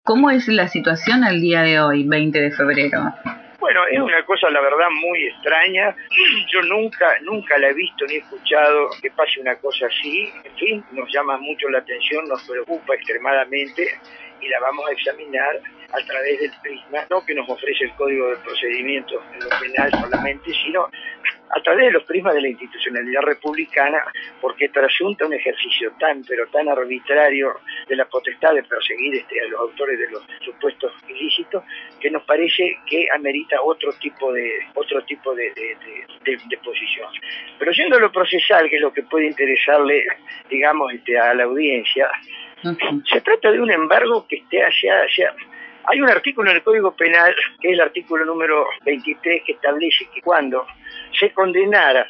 ¿Cómo es la situación al día de hoy, 20 de febrero? Bueno, es una cosa, la verdad, muy extraña. Yo nunca la he visto ni he escuchado que pase una cosa así. En fin, nos llama mucho la atención, nos preocupa extremadamente y la vamos a examinar a través del prisma, no que nos ofrece el Código de Procedimientos en lo penal solamente, sino a través de los prismas de la institucionalidad republicana, porque trasunta un ejercicio tan arbitrario de la potestad de perseguir a los autores de los supuestos ilícitos, que nos parece que amerita otro tipo de posición. Pero yendo a lo procesal, que es lo que puede interesarle, digamos, a la audiencia, se trata de un embargo que hay un artículo en el Código Penal, que es el artículo número 23, que establece que cuando se condenara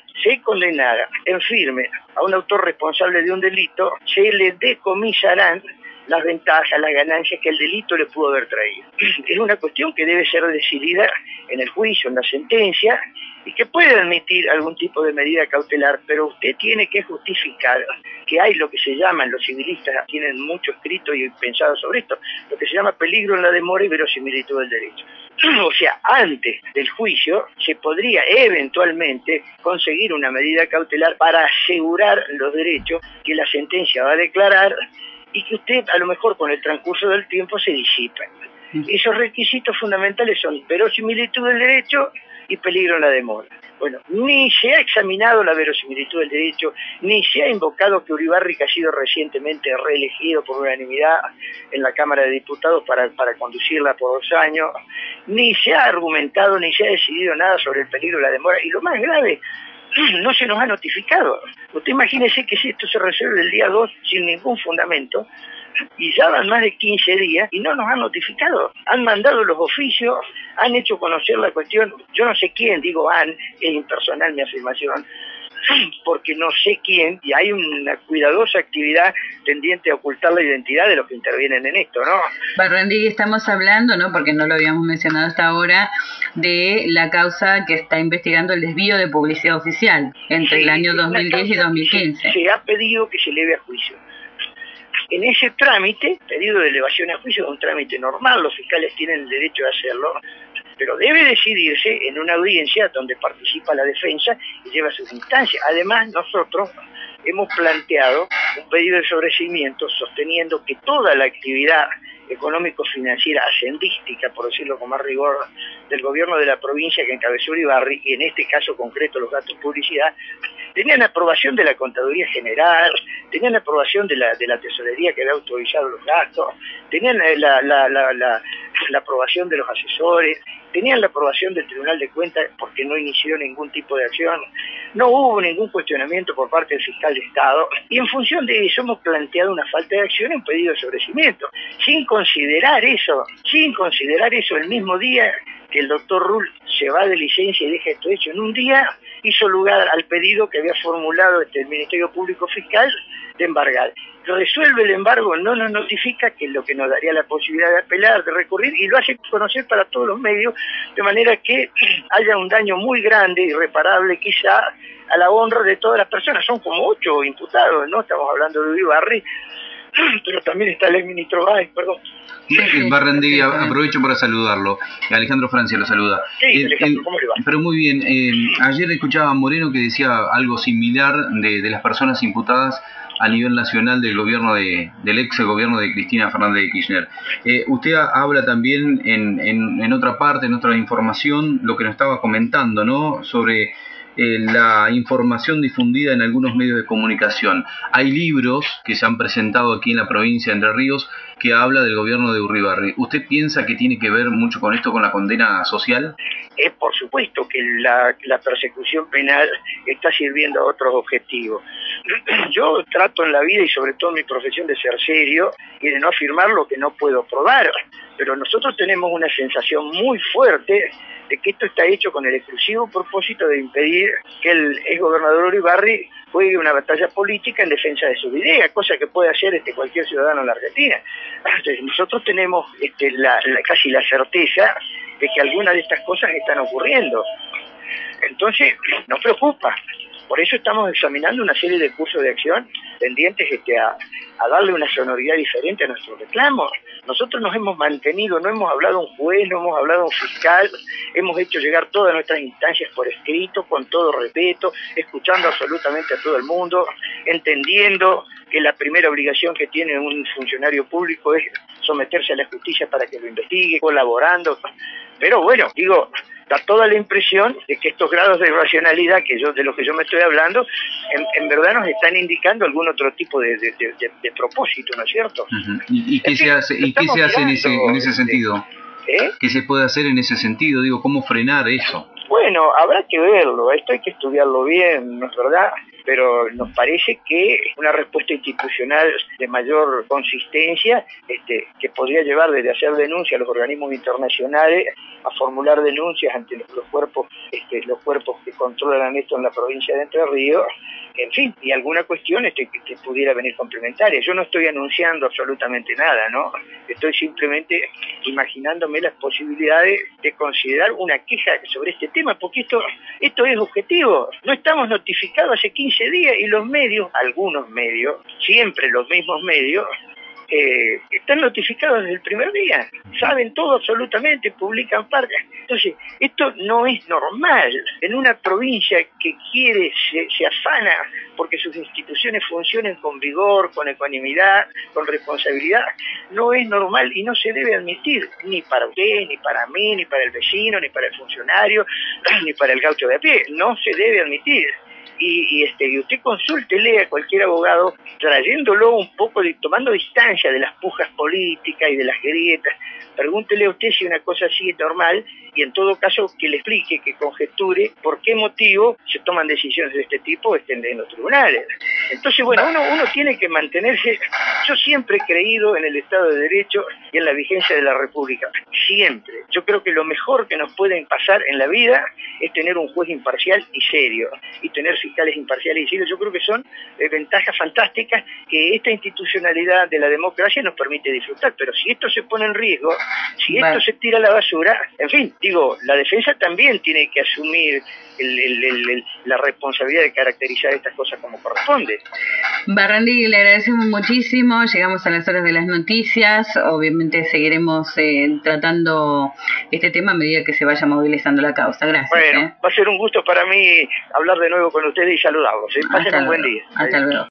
en firme a un autor responsable de un delito, se le decomisarán las ventajas, las ganancias que el delito le pudo haber traído. Es una cuestión que debe ser decidida en el juicio, en la sentencia, y que puede admitir algún tipo de medida cautelar, pero usted tiene que justificar que hay lo que se llaman, los civilistas tienen mucho escrito y pensado sobre esto, lo que se llama peligro en la demora y verosimilitud del derecho. O sea, antes del juicio se podría eventualmente conseguir una medida cautelar para asegurar los derechos que la sentencia va a declarar y que usted a lo mejor con el transcurso del tiempo se disipen. Esos requisitos fundamentales son verosimilitud del derecho y peligro en la demora. Bueno, ni se ha examinado la verosimilitud del derecho, ni se ha invocado que Uribarri, que ha sido recientemente reelegido por unanimidad en la Cámara de Diputados para conducirla por 2 años, ni se ha argumentado, ni se ha decidido nada sobre el peligro de la demora. Y lo más grave, no se nos ha notificado. Usted imagínese que si esto se resuelve el día 2 sin ningún fundamento, y ya van más de 15 días y no nos han notificado. Han mandado los oficios, han hecho conocer la cuestión, yo no sé quién, digo es impersonal mi afirmación, porque no sé quién, y hay una cuidadosa actividad tendiente a ocultar la identidad de los que intervienen en esto, ¿no? Barrandí, estamos hablando, ¿no?, porque no lo habíamos mencionado hasta ahora, de la causa que está investigando el desvío de publicidad oficial entre el año 2010 y 2015. Se ha pedido que se eleve a juicio. En ese trámite, pedido de elevación a juicio, es un trámite normal, los fiscales tienen el derecho de hacerlo, pero debe decidirse en una audiencia donde participa la defensa y lleva sus instancias. Además, nosotros hemos planteado un pedido de sobreseimiento sosteniendo que toda la actividad económico-financiera ascendística, por decirlo con más rigor, del gobierno de la provincia que encabezó Uribarri, y en este caso concreto los gastos de publicidad, tenían aprobación de la Contaduría General, tenían aprobación de la Tesorería que había autorizado los gastos, tenían la aprobación de los asesores, tenían la aprobación del Tribunal de Cuentas porque no inició ningún tipo de acción, no hubo ningún cuestionamiento por parte del fiscal de Estado, y en función de eso hemos planteado una falta de acción y un pedido de sobreseimiento, sin considerar eso el mismo día que el doctor Rull se va de licencia y deja esto hecho en un día, hizo lugar al pedido que había formulado el Ministerio Público Fiscal de embargar. Resuelve el embargo, no nos notifica, que es lo que nos daría la posibilidad de apelar, de recurrir, y lo hace conocer para todos los medios, de manera que haya un daño muy grande, irreparable quizá, a la honra de todas las personas. Son como 8 imputados, ¿no? Estamos hablando de Uribarri, pero también está el exministro Báez, perdón. Barrandí, aprovecho para saludarlo. Alejandro Francia lo saluda. Sí, Alejandro, ¿cómo le va? Pero muy bien, ayer escuchaba a Moreno que decía algo similar de las personas imputadas a nivel nacional del gobierno del ex gobierno de Cristina Fernández de Kirchner. Usted habla también en otra parte, en otra información, lo que nos estaba comentando, ¿no?, sobre la información difundida en algunos medios de comunicación. Hay libros que se han presentado aquí en la provincia de Entre Ríos que habla del gobierno de Uribarri. ¿Usted piensa que tiene que ver mucho con esto, con la condena social? Por supuesto que la persecución penal está sirviendo a otros objetivos. Yo trato en la vida y sobre todo en mi profesión de ser serio y de no afirmar lo que no puedo probar, pero nosotros tenemos una sensación muy fuerte de que esto está hecho con el exclusivo propósito de impedir que el exgobernador Uribarri juegue una batalla política en defensa de sus ideas, cosa que puede hacer cualquier ciudadano en la Argentina. Entonces, nosotros tenemos casi la certeza de que algunas de estas cosas están ocurriendo. Entonces, nos preocupa. Por eso estamos examinando una serie de cursos de acción tendientes a darle una sonoridad diferente a nuestros reclamos. Nosotros nos hemos mantenido, no hemos hablado a un juez, no hemos hablado a un fiscal, hemos hecho llegar todas nuestras instancias por escrito, con todo respeto, escuchando absolutamente a todo el mundo, entendiendo que la primera obligación que tiene un funcionario público es someterse a la justicia para que lo investigue, colaborando. Pero bueno, digo, da toda la impresión de que estos grados de irracionalidad de los que yo me estoy hablando, en verdad nos están indicando algún otro tipo de propósito, ¿no es cierto? ¿Y qué se hace en ese sentido? ¿Qué se puede hacer en ese sentido? Digo, ¿cómo frenar eso? Bueno, habrá que verlo, esto hay que estudiarlo bien, ¿no es verdad? Pero nos parece que una respuesta institucional de mayor consistencia, que podría llevar desde hacer denuncia a los organismos internacionales a formular denuncias ante los cuerpos que controlan esto en la provincia de Entre Ríos, en fin, y alguna cuestión que pudiera venir complementaria. Yo no estoy anunciando absolutamente nada, ¿no? Estoy simplemente imaginándome las posibilidades de considerar una queja sobre este tema, porque esto es objetivo. No estamos notificados hace 15 días y los medios, algunos medios, siempre los mismos medios, están notificados desde el primer día, saben todo absolutamente, publican partes. Entonces, esto no es normal. En una provincia que se afana porque sus instituciones funcionen con vigor, con ecuanimidad, con responsabilidad, no es normal y no se debe admitir, ni para usted, ni para mí, ni para el vecino, ni para el funcionario, ni para el gaucho de a pie. No se debe admitir. Y usted consúltele a cualquier abogado, trayéndolo un poco, tomando distancia de las pujas políticas y de las grietas. Pregúntele a usted si una cosa así es normal y en todo caso que le explique, que conjeture por qué motivo se toman decisiones de este tipo en los tribunales. Entonces, bueno, uno tiene que mantenerse. Yo siempre he creído en el Estado de Derecho y en la vigencia de la República. Siempre. Yo creo que lo mejor que nos pueden pasar en la vida es tener un juez imparcial y serio, y tener fiscales imparciales y serios. Yo creo que son ventajas fantásticas que esta institucionalidad de la democracia nos permite disfrutar. Pero si esto se pone en riesgo, si esto se tira a la basura, en fin, digo, la defensa también tiene que asumir la responsabilidad de caracterizar estas cosas como corresponde. Barrandi, le agradecemos muchísimo, llegamos a las horas de las noticias, obviamente seguiremos tratando este tema a medida que se vaya movilizando la causa. Gracias. Bueno, va a ser un gusto para mí hablar de nuevo con ustedes y saludarlos. Pasen un buen día. Hasta luego.